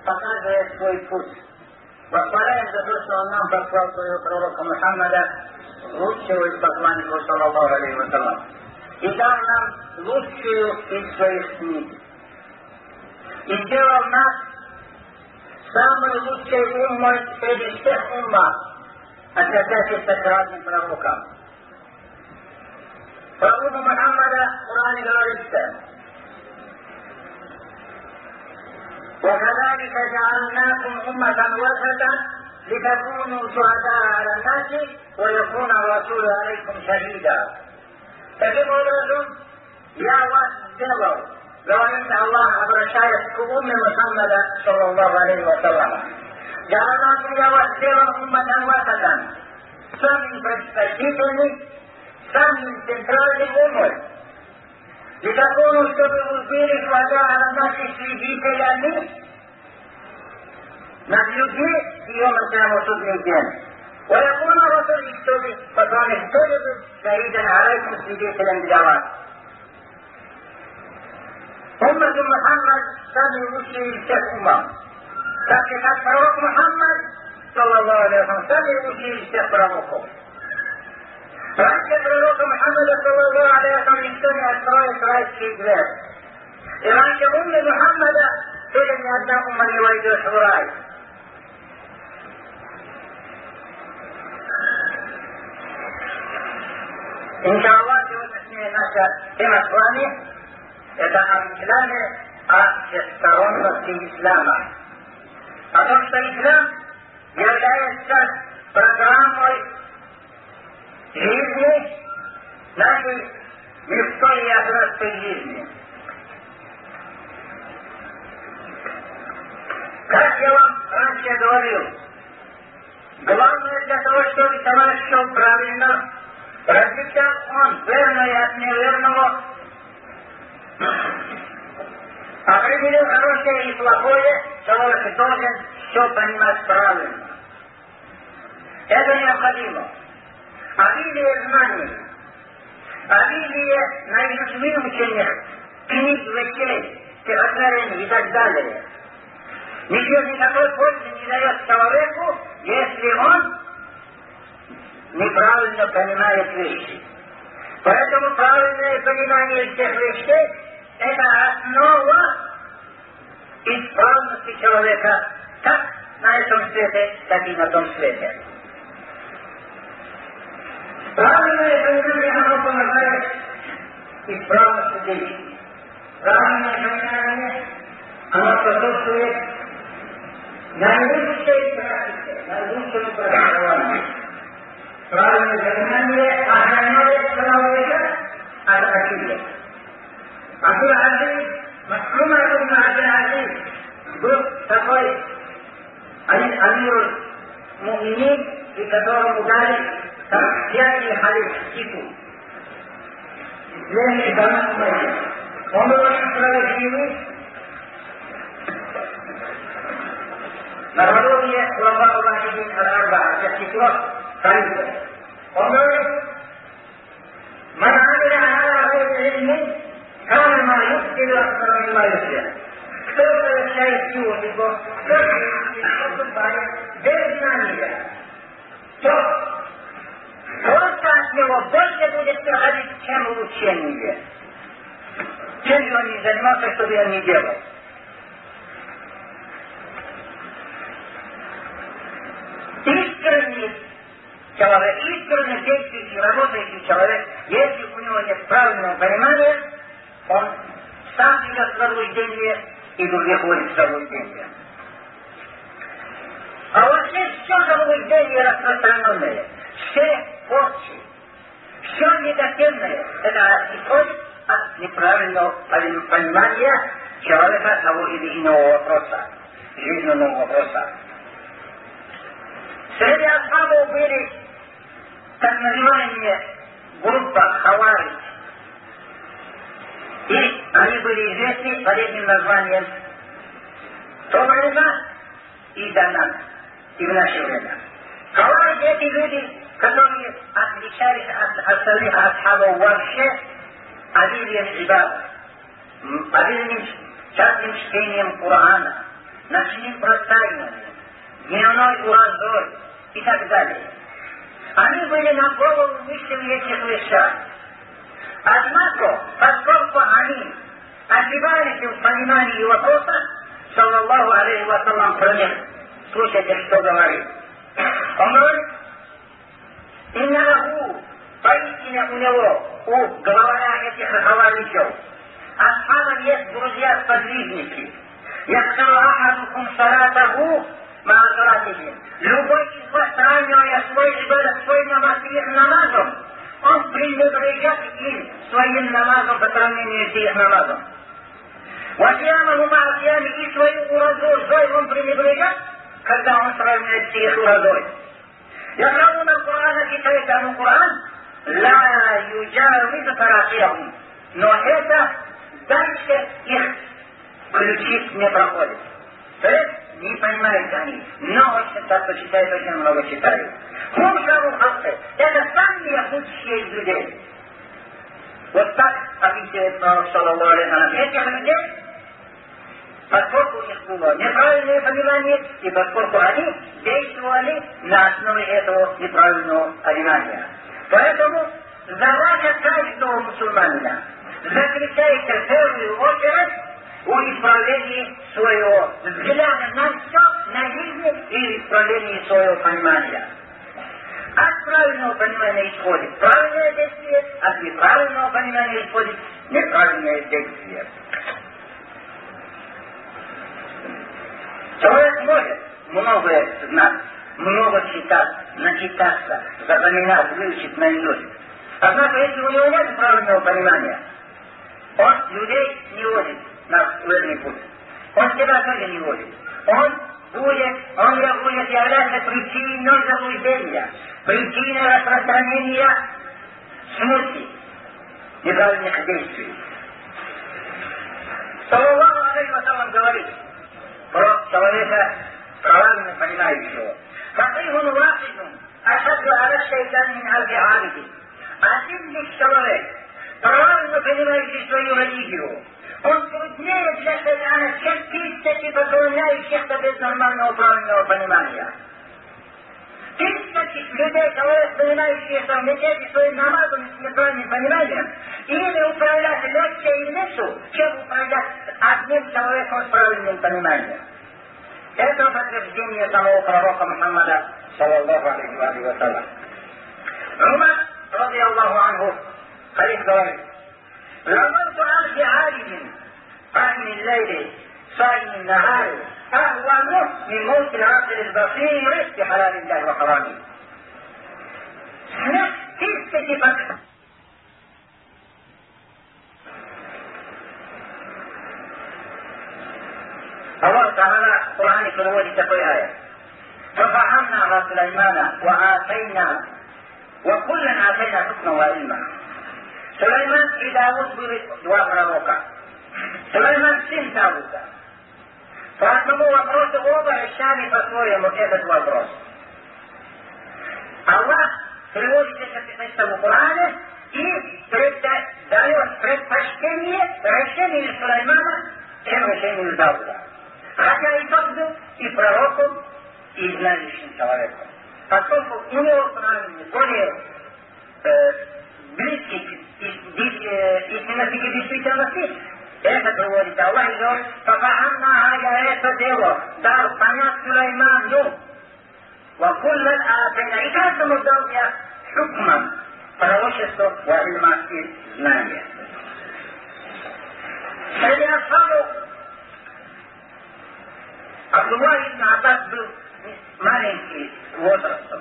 показывает свой путь. Восхваляем за то, что он нам послал своего пророка Мухаммада, лучшего из посланников, саллаллаху алейхи ва саллям, и дал нам лучшую из своих книг. И сделал нас самой лучшей уммой среди всех умма, относящихся к разным пророкам. Про умму Мухаммада в Коране говорится: وكذلك جعلناكم أمة وسطا لتكونوا شهداء على الناس ويكون الرسول عليكم شهيدا. Таким образом, я вас сделал, говорит Аллах, обращаясь к умме Мухаммада, саллаллаху алейхи ва саллям. Я вас сделал умматан васатан, самым предпочтительным, самым центральным умой. И такому, чтобы вы были глаза на наших свидетелями, над людьми и он на судный день. ويكون الرسول чтобы потом история شهيدا عليكم свидетелем для вас. Уммату Мухаммад самый лучший из всех умам. Так же, как пророк Мухаммад, саллаллаху алейхи ва саллям, самый лучший из всех пророков. Раньше пророка Мухаммада, саллаллаху алейхи ва саллям, никто не откроет райский дверь. И раньше уммы Мухаммада тоже ни одна умма не войдет в рай. Иншаллах, сегодняшняя наша тема с вами — это о исламе, о всесторонности ислама. О том, что ислам является программой жизни, нашей мирской и ахиратской жизни. Как я вам раньше говорил, главное для того, чтобы товарищ шел правильно, различал он верное от неверного, определил хорошее и плохое, товарищ должен все понимать правильно. Это необходимо. Обилие знаний, обилие наизусть выученных книг, вещей, стихотворений и так далее ничего никакой пользы не дает человеку, если он неправильно понимает вещи. Поэтому правильное понимание всех вещей — это основа исправности человека как на этом свете, так и на том свете. Правильное понимание, оно помогает исправности действий. Правильное понимание, оно способствует наилучшей практике, наилучшему практикованию. Правильное понимание охраняет человека от ошибок. Абдул-Азиз, Умар ибн Абдул-Азиз, был такой амир-муминин, и которому дали пятый халиф титул. Он был очень справедливый. Народовье глава Улахидин Аль-Арба, это титул халифа. Он говорит: «Ман амиля аля гайри кана ма юфтиду аксара мимма юфтиду». Кто совершает чего-либо, кто поступает без знания, то просто от него больше будет приходить, чем улучшение. Чем же он не занимался, что бы он не делал. Искренний человек, искренне действующий, работающий человек, если у него нет правильного понимания, он сам идет в заблуждение и других вводит в заблуждение. А вот здесь все заблуждение распространенное, все порчи, все негативное, это исходит от неправильного понимания человека того или иного вопроса, жизненного вопроса. Среди асхабов были так называемые группа хаварич. И они были известны под этим названием в то время и до нас, и в наше время. Хаварич — эти люди, которые отличались от остальных асхабов вообще обилием ибад, обильным частым чтением Корана, ночным простаиванием, дневной уразой и так далее. Они были на голову выше в этих вещах. Однако, поскольку они ошибались в понимании вопроса, саллаллаху алейхи ва саллям про них, слушайте, что говорит. Он говорит, иннаху, поистине у него, у главаря этих хаваричев, асхабам есть друзья-сподвижники. Яхтару ахадухум салатаху маасаратихим. Любой из вас, сравнивая свой намаз с их намазом, он пренебрежет им своим намазом по сравнению с их намазом. Васьямаху маасьями и свою уразу зой он пренебрежет, когда он сравнивает с их уразой. Яхрауна Кур'ана, читает там Кур'ан, ла юджарвизу тарахирахум. Но это дальше их ключи не проходит. То есть не понимают они, но очень часто читают, очень много читают. Хумшару хасты, это самые худшие из людей. Вот так описывает пророк саллаллаху алейхи ва саллям этих людей, поскольку у них было неправильное понимание, и поскольку они действовали на основе этого неправильного понимания. Поэтому задача каждого мусульманина заключается в первую очередь в исправлении своего взгляда на все, на жизнь и исправлении своего понимания. От правильного понимания исходит правильное действие, от неправильного понимания исходит неправильное действие. Человек может многое знать, много читать, начитаться, запоминать, выучить наизусть. Однако, если у него нет правильного понимания, он людей не водит на верный путь. Он себя тоже не водит. Он будет являться причиной заблуждения, причиной распространения смерти, неправильных действий. Саллаллаху алейхи ва саллям говорит про человека, правильно понимающего. Факихун вахидун ашадду аля шайтан мин альфи абидин. Один лишь человек, правильно понимающий свою религию, он труднее для шайтана, чем тысячи поклоняющихся без нормального правильного понимания. Тысячи людей, человек, понимающихся в мечети своим намазом с неправильным пониманием, или управлять легче и лесу, чем управлять одним человеком с правильным пониманием. Это подтверждение самого пророка Мухаммада, саллаллаху алейхи ва саллям. Умар, ради Аллаху анху, халиф говорит, لمرت عبد عالم قائم الليل صائم النهار أهون من موت العقل البصير في حلال الله وحرامه. تثبت فتح الله تعالى قرآن في الأول تقول آية ففهمنا على سليمان وآتينا وكلا آتينا حكما وعلما. Сулейман и Давуд были два пророка. Сулейман сын Давуда. По одному вопросу оба решали по-своему этот вопрос. Аллах приводит это место в Коране и дает предпочтение решению Сулеймана, чем решению Давуда. Хотя и тот был и пророком, и знающим человеком. Поскольку у него правильный, более близкий истинности к действительности, это приводит Аллах и говорит, «Фафахамна я это дело, дал понять Сулейману, вакуллан атайна». И каждому дал я хукман, пророчество, ваильма и знание. Среди асхабов Абдуллах ибн Аббас был маленький возрастом.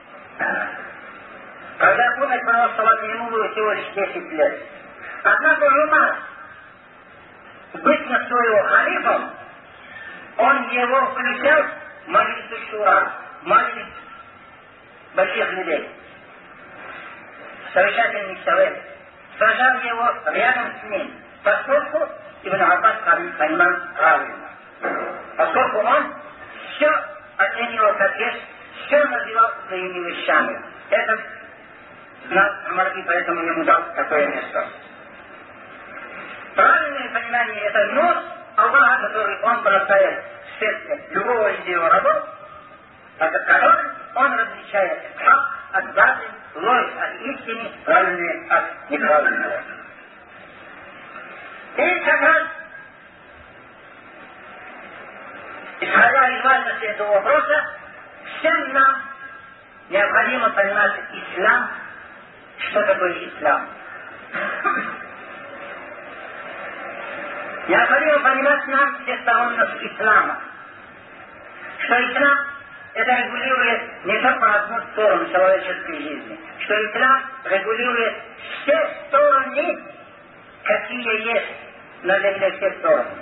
Когда умер пророк, ему было всего лишь 10 лет. Однако Умар, быстро своего халифом, он его включал в маджлис шура, маджлис больших людей. Совещательный совет. Сажал его рядом с ним, поскольку Ибн Аббас понимал правильно. Поскольку он все оценивал как есть, все называл своими вещами. Это знал Умар, и поэтому ему дал такое место. Правильное понимание — это нос Аллаха, который он бросает в сердце любого из его рабов, от которых он различает хак от баты, ложь от истины, правильное от неправильного. И как раз, исходя из важности этого вопроса, всем нам необходимо понимать ислам. Что такое ислам? Необходимо понимать нам всесторонность ислама. Что ислам это регулирует не только одну сторону человеческой жизни, что ислам регулирует все стороны, какие есть на земле, все стороны.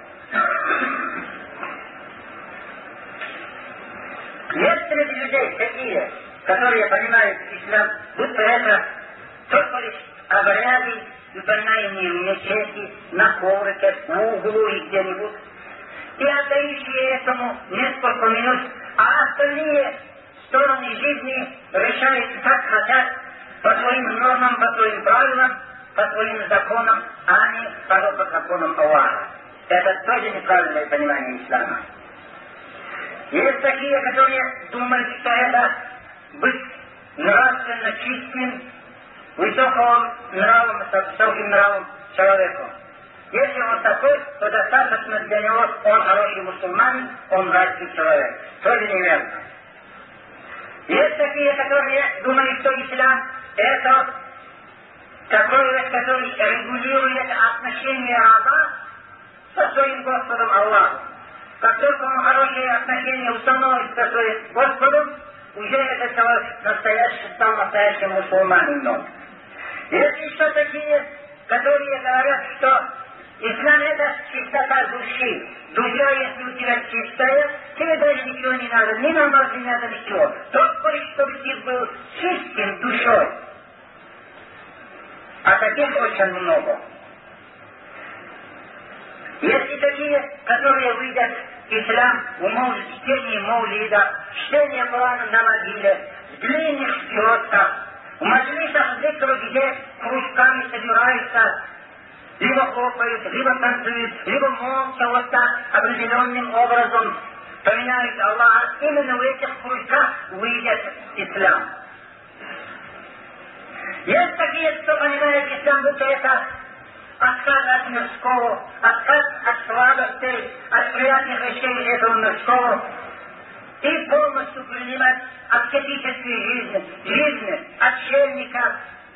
Есть среди людей такие, которые понимают ислам, будто это только лишь обряды, выполняемые в мечети, на коврике, в углу и где-нибудь, и отдающие этому несколько минут, а остальные стороны жизни решают как хотят, по своим нормам, по своим правилам, по своим законам, а не по законам Аллаха. Это тоже неправильное понимание ислама. Есть такие, которые думают, что это быть нравственно чистым, высоким нравом человеку. Если он такой, то достаточно для него, он хороший мусульманин, он райский человек. Тоже неверно. Есть такие, которые думают, что ислам это такой, который регулирует отношения раба со своим Господом Аллахом. Как только он хорошие отношения установит со своим Господом, уже этот человек стал настоящим мусульманином. Есть еще такие, которые говорят, что ислам это чистота души. Душа, если у тебя чистая, тебе даже ничего не надо, ни намаз не надо, ничего. Только лишь, чтобы ты был чистым душой. А таких очень много. Есть и такие, которые выйдут в ислам в чтении маулида, чтение Корана на могиле, в длинных четках, в маджлисах зикру, где кружками собираются, либо хлопают, либо танцуют, либо молча вот так определенным образом поминают Аллаха. Именно в этих кружках выйдет ислам. Есть такие, кто понимает ислам, будто это отказ от мирского, отказ от сладостей, от приятных вещей этого мирского, и полностью принимать аскетическую жизнь отшельника,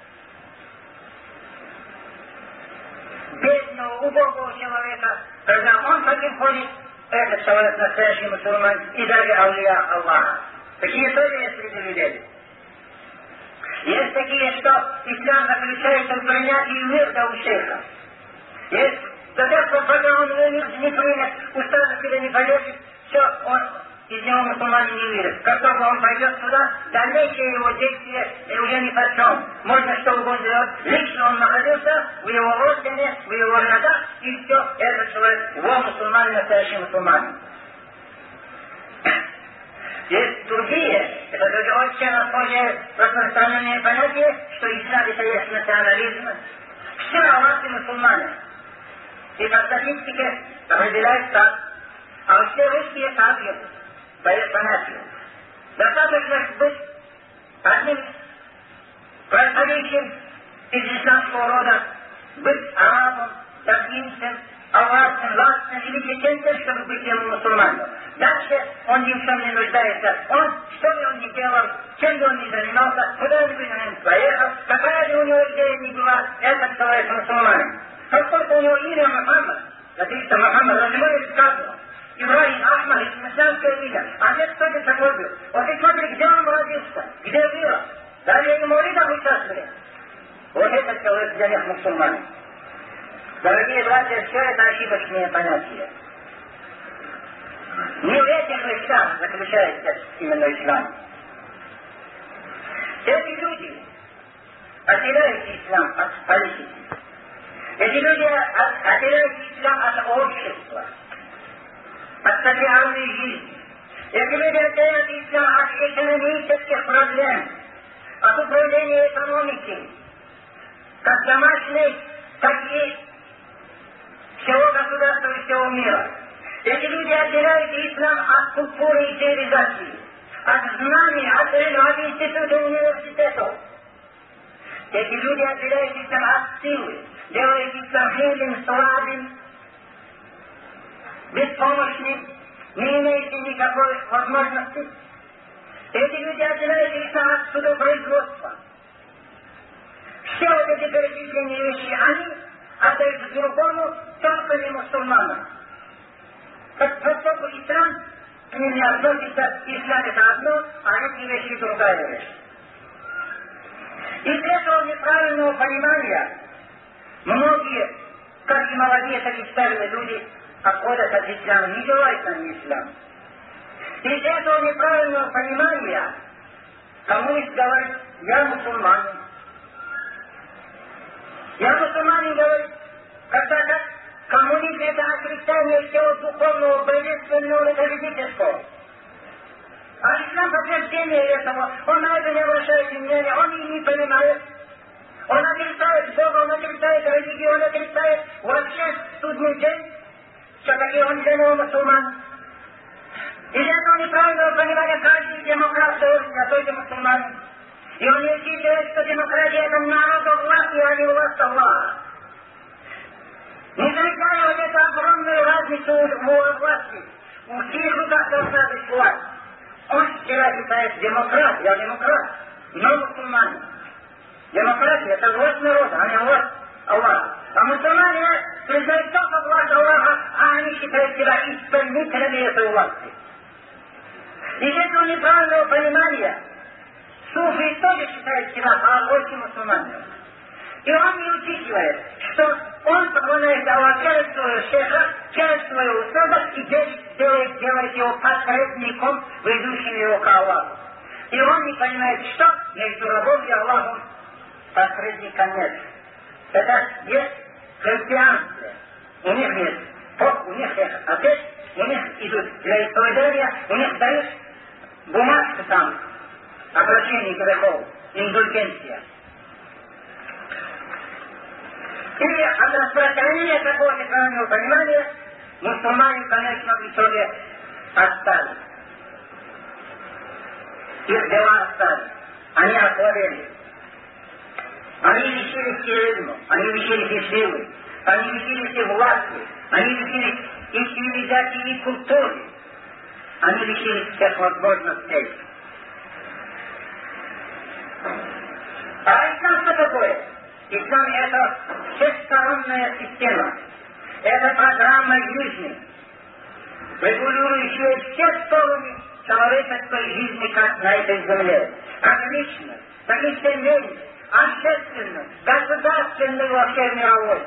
бедного, убогого человека. Когда он таким ходит, этот человек настоящий мусульман и даже аулия Аллаха. Такие тоже есть среди людей. Есть такие, что ислам заключается в принятии мира у шейха. Есть до тех пор, пока он не принят, устав себя не полезет, все, он из него мусульманин не верит. Как только он пойдет сюда, дальнейшее его действие уже ни по чем. Можно что угодно делать. Лично он находился в его ордене, в его рядах, и все, этот человек, его мусульманин, настоящий мусульманин. Есть другие, это тоже очень распространенное понятие, что ислам это есть национализм. Все аллахи мусульмане. И по статистике определяют так, а все русские также по понятию. Достаточно быть одним происходящим из исламского рода, быть арабом, даргинцем, аварцем, ластцем или чеченцем, чтобы быть ему мусульманом. Дальше он ни в чем не нуждается. Он, что бы он ни делал, чем бы он ни занимался, куда-нибудь он поехал, какая бы у него идея ни была, этот человек мусульманин. Как только у него имя Мухаммад, написано Мухаммад, он не может сказать. Ибрахим, Ахмад, исламское имя. А нет, кто это такой был? Вот и смотри, где он родился, где вырос. Даже и молитвах участвовали. Вот этот человек для них мусульманин. Дорогие братья, все это ошибочные понятия. Не в этих вещах заключается именно ислам. Эти люди отделяют ислам от политики. Эти люди отделяют ислам от общества, от социальной жизни. Эти люди отделяют ислам от экономических проблем, от управления экономики, как домашней, так и всего государства и всего мира. Эти люди отделяют ислам от культуры и цивилизации, от знаний, от института университетов. Эти люди отделяют ислам от силы, делают ислам хилым, слабым, беспомощным, не имеющим никакой возможности. Эти люди отделяют ислам от судопроизводства. Все вот эти перечисленные вещи, они отдают другому, только не мусульманам. Поскольку ислам к ним не относится, ислам это одно, а эти вещи другая вещь. Из этого неправильного понимания многие, как и молодые, так и старые люди, отходят от ислама, не желают нам ислам. Из этого неправильного понимания коммунист говорит: я мусульманин. Я мусульманин, говорит, когда-то коммунизм это отрицание всего духовного, божественного и политического. А ислам подтверждение этого, он на это не обращает внимания, он и не понимает. Он отрицает Бога, он отрицает религию, он отрицает вообще судный день. Все-таки он для него мусульман. Из этого неправильного понимания каждый демократ должен, а только мусульманин. И он не учитывает, что демократия это народу власти, а не власть Аллаха. Не замечая вот эту огромную разницу в власти. У всех руках должна быть власть. Он вчера считает демократ, я демократ, но мусульманин. Демократия это власть народа, а не власть Аллаха. А мусульмане признают только власть Аллаха, а они считают себя исполнителями этой власти. Из этого неправильного понимания суфи тоже считает себя хорошим мусульманином. И он не учитывает, что он поклоняется Аллаху через своего шейха, через свою услугу и делает его посредником, ведущим его к Аллаху. И он не понимает, что между рабом и Аллахом посредника нет. Это есть христианство. У них есть Бог, у них есть Отец, у них идут для исповедания, у них дают бумажку там о прощении грехов, индульгенция. И от распространения такого неправильного понимания мусульмане, конечно, в итоге отстали. Их дела отстали. Они ослабели. Они лишились терроризма, они лишились и силы, они лишились и власти, они лишились и цивилизации, и культуры. Они лишились всех возможностей. А ислам что такое? Ислам это всесторонняя система. Это программа жизни, регулирующая все стороны человеческой жизни, как на этой земле. Как лично, так и семейно, общественно, государственно и вообще мировой.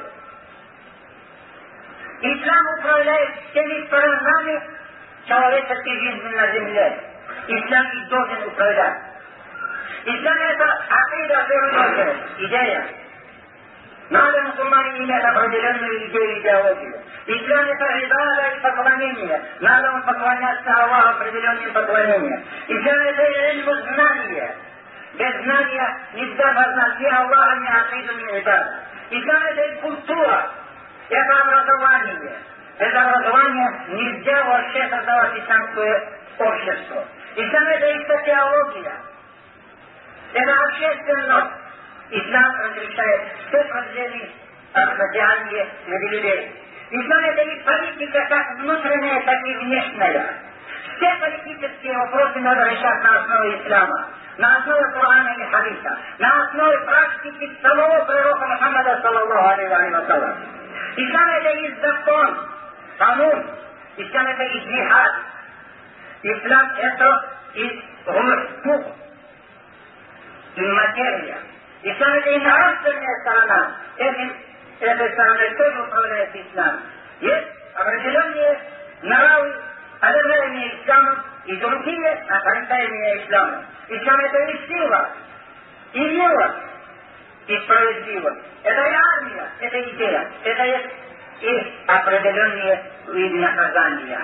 Ислам управляет всеми сторонами человеческой жизни на земле. Ислам и должен управлять. Ислам это акида, идея. Надо мусульмане иметь определенную идею, идеологию. Ислам это ибада и поклонение. Надо он поклоняться Аллаху определенным поклонением. Ислам это ильму знания. Без знания нельзя познать ни Аллаха, ни акиду, ни ибаду. Ислам это и культура. Это образование. Без образования нельзя вообще создавать исламское общество. Ислам это и социология. Это общественность. Ислам разрешает все проблемы социальные среди людей. Ислам это и политика, как внутренняя, так и внешняя. Все политические вопросы надо решать на основе ислама, на основе Корана и Хадиса, на основе практики самого пророка Мухаммада, саллаллаху алейхи ва саллям. Ислам это и закон, канун. Ислам это и джихад. Ислам это и дух, и материя. Ислам это и нравственная сторона. Этой стороной тоже управляет ислам. Есть определенные нравы, одобряемые исламом, и другие отрицаемые исламом. Ислам это и сила, и милость, и справедливость. Это и армия, это идея, это есть и определенные виды наказания.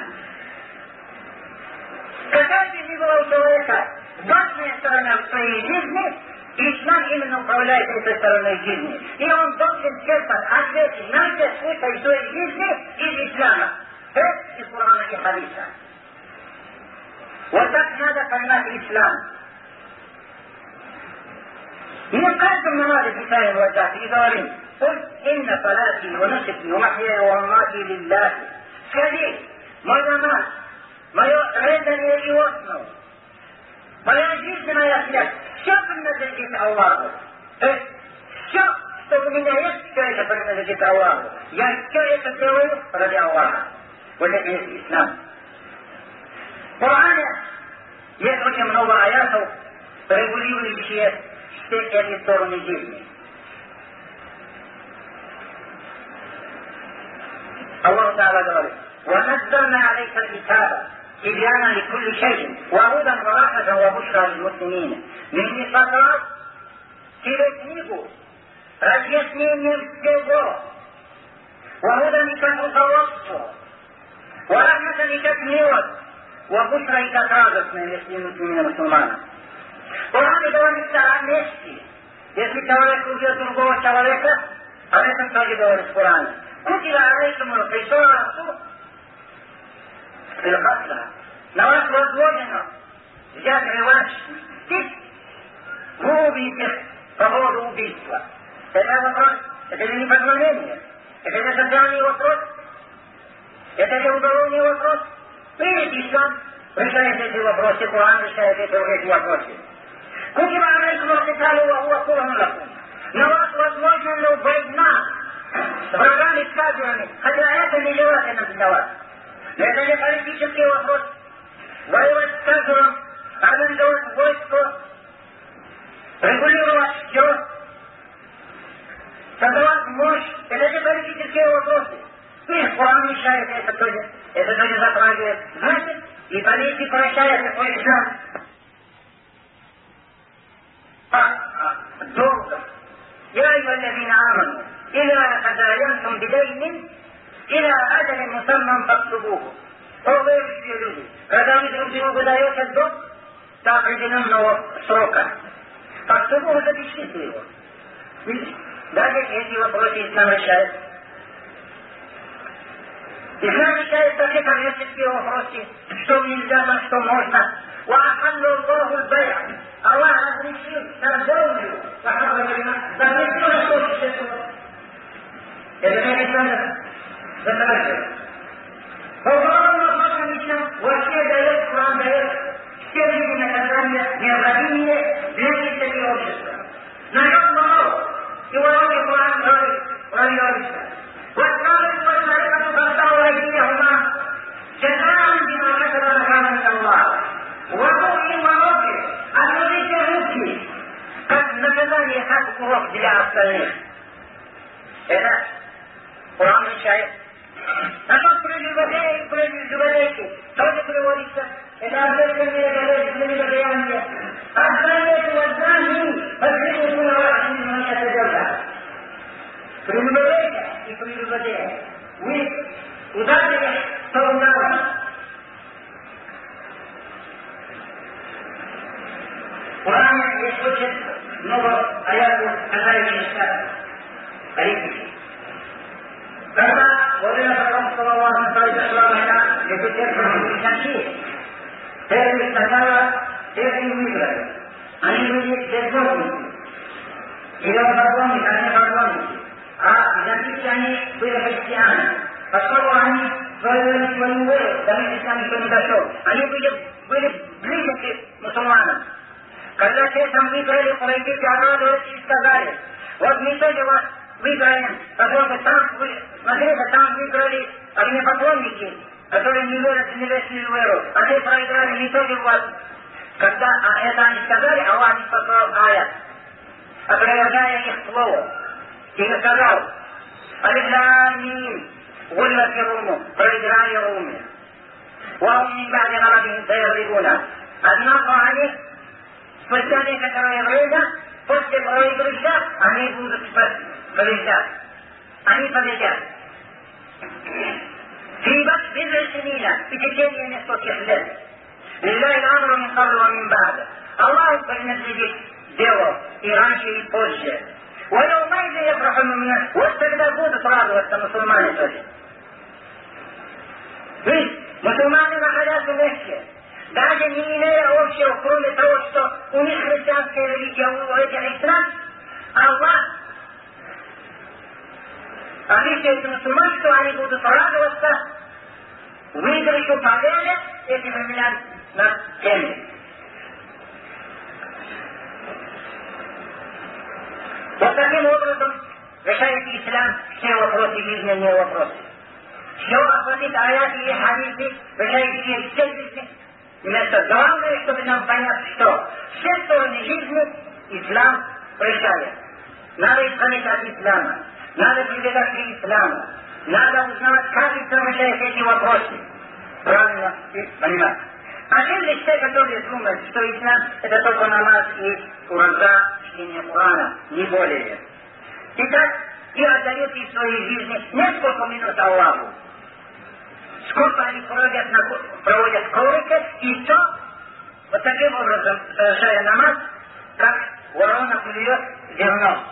Какая бы ни была у человека важная сторона в своей жизни, Islam imенно управляет этой стороной жизни. И он должен черпать ответы на все случаи своей жизни из ислама. Это из Корана и хадиса. Вот так надо понимать ислам. Мы каждому надо читаем вот так и говорим: «Куль инна салати ва нусуки ва махьяя ва мамати лиллахи». Скажи, мой намаз, мое предание и основу, моя жизнь, моя смерть, все принадлежит Аллаху. То есть все, что у меня есть, все это принадлежит Аллаху. Я все это делаю ради Аллаха. Вот это есть ислам. В Коране есть очень много аятов, регулирующие все эти стороны жизни. Аллах Та'ala говорит: «وَنَزَّلْنَا عَلَيْكَ الْكِتَابَ تِبْيَانًا لِكُلِّ شَيْءٍ وَهُدًى وَرَحْمَةً وَبُشْرَى لِلْمُسْلِمِينَ». Мы не послал тебе книгу разъяснением всего, وَهُدًى и как руководство, وَرَحْمَةً и как милость, وَبُشْرَى и как радостное, если мусульманам. В Коране говорится о месте. Если человек убьет другого человека, об этом тоже говорит в Коране. «Кутила алейкум аль-кисасу фил-катла». На вас возложено взять реванш, мстить, вы убийте по поводу убийства. Это вопрос, это же не позволение, это же социальный вопрос, это же уголовный вопрос. Видите, ислам решает эти вопросы, Коран решает эти вопросы. «Кутила алейкум аль-кисасу ва хуа курхун лакум». На вас возложена война с врагами, с кафирами, хотя это не желательно для вас. Но это не политический вопрос. Воевать с кафиром, организовать войско, регулировать все, создавать мощь, это не политические вопросы. И Коран мешает это тоже затрагивает. Значит, и политика решает такой ислам. Долго. يا أيها الذين آمنوا إذا تداينتم بدين إلى أجل مسمى فاكتبوه. О, верующие люди, когда вы друг другу даете долг до определенного срока, фактубуhu, запишите его. Даже эти вопросы ислам решает. Ислам решает такие коммерческие вопросы, что нельзя, на что можно. وأحل الله البيع. Allah разрешил торговлю, запретил наркотическую. Это не ислам затрагивает. По уголовному вопросу вообще дает, Коран дает все виды наказания, необходимые для жизни общества. Народ мало, и воровый Коран говорит, воруется. والثالث والملائكة تقطع أيديهما جزاء بما كسبا نكالا من الله. وقوله وربه أنزلت руки, как наказание, как урок для остальных. Это Коран решает. Насчет прелюбодейки тоже приводится. Это ответственное прелюбодеяние. Отзанию воззанию потребуется на вашем внимании это. Прелюбодейка и прелюбодеяние. Вы ударили сторону народа. В Коране есть очень много аятов, касающихся политики. Когда во время потомства Аллаха произошла война между персами и византией, персы сначала выиграли. Они были безбожники. Или поклонники, они поклонники. А византийцы они были христиане. Поскольку они строили свою веру, до них ислам еще не дошел. Они были близки к мусульманам. Когда все там выиграли, пройдите, обрадовались и сказали: вот мы тоже вас выиграем, потому что там, смотрите, там выиграли огнепоклонники, которые не верят в небесную веру, а те проиграли, мы тоже у вас. Когда это они сказали, Аллах не послал аят, опровергая их слово. И сказал: «Алиф-лам-мим, гуллат Руму», проиграли Руми. «Вахум мин ба'ди галабихим сайяглибуна». Однако они, спустя некоторое время, после проигрыша, они будут побеждать. Они победят. Фибат бизрасинина, и течение нескольких лет. Лилляхи аль-амру мин каблу ва мин ба'д. Аллаху принадлежит дело и раньше, и позже. Вот тогда будут радоваться мусульмане тоже. Ведь мусульмане находятся вместе, даже не имея общего, кроме того, что у них христианская религия, у этих ислам, Аллах обещает мусульман, что они будут радоваться выигрышу победы этих времен на земле. Вот таким образом решает ислам все вопросы, жизненные вопросы. Все охватит аяты и хадисы, решающие все жизни. Вместо главное, чтобы нам понять, что все стороны жизни ислам решает. Надо исходить от ислама, надо прибегать к исламу, надо узнавать, как ислам решает эти вопросы. Правильно понимать. А те лишь те, которые думают, что ислам это только намаз и ураза, чтение Корана, не более. Итак, и отдают из своей жизни несколько минут Аллаху. Сколько они проводят коврика, и то, вот таким образом, совершая намаз, как ворона плюет зерно.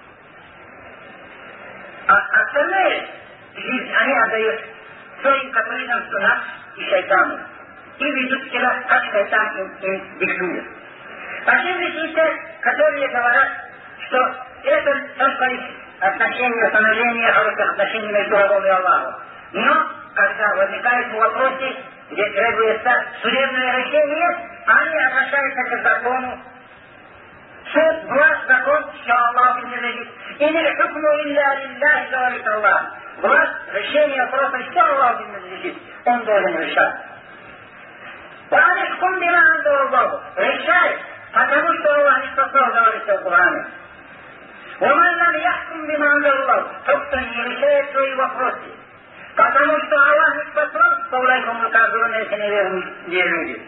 А остальные жизнь они отдают своим капризам, сунах и шайтану. И ведут себя, как шайтан им диктует. А те ведь те, которые говорят, что это только их отношение, установление хороших отношений между Богом и Аллахом. Но, когда возникают вопросы, где требуется судебное решение, они обращаются к закону. Суд, власть, закон, все Аллах принадлежит. И не хукму илля лилляхи, говорит Аллах. Власть, решение вопроса, все Аллах принадлежит. Он должен решать. Ванишкум биман Аллаху. Решай, потому что Аллах не способен, говорится в Коране. Ваман лам яхкум биман Аллаху. Тот, кто не решает свои вопросы. Потому что Аллах не способен, повлайком указывая, если неверные люди.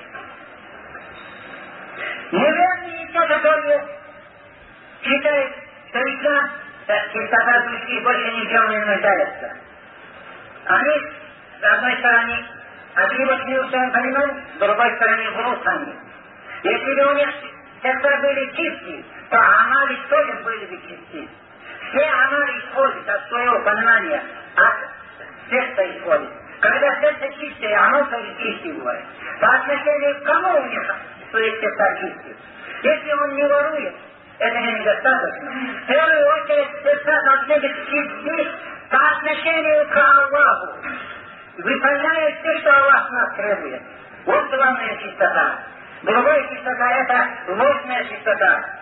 Неверные те, которые считают, что ислам, чистота души больше ни в чем не нуждается. Они, с одной стороны, ошибочны в своем понимании, с другой стороны, врут они. Если бы у них сердца были чистые, то амали тоже были бы чистые. Все амали исходят от своего понимания, от сердца исходит. Когда сердце чистое, оно тоже чистое бывает. По отношению к кому у них свои сердца чистые? Если он не ворует, это же недостаточно. В первую очередь сердца должны быть чистые по отношению к Аллаху. Выполняет все, что Аллах нас требует. Вот главная чистота. Другая чистота — это ложная чистота.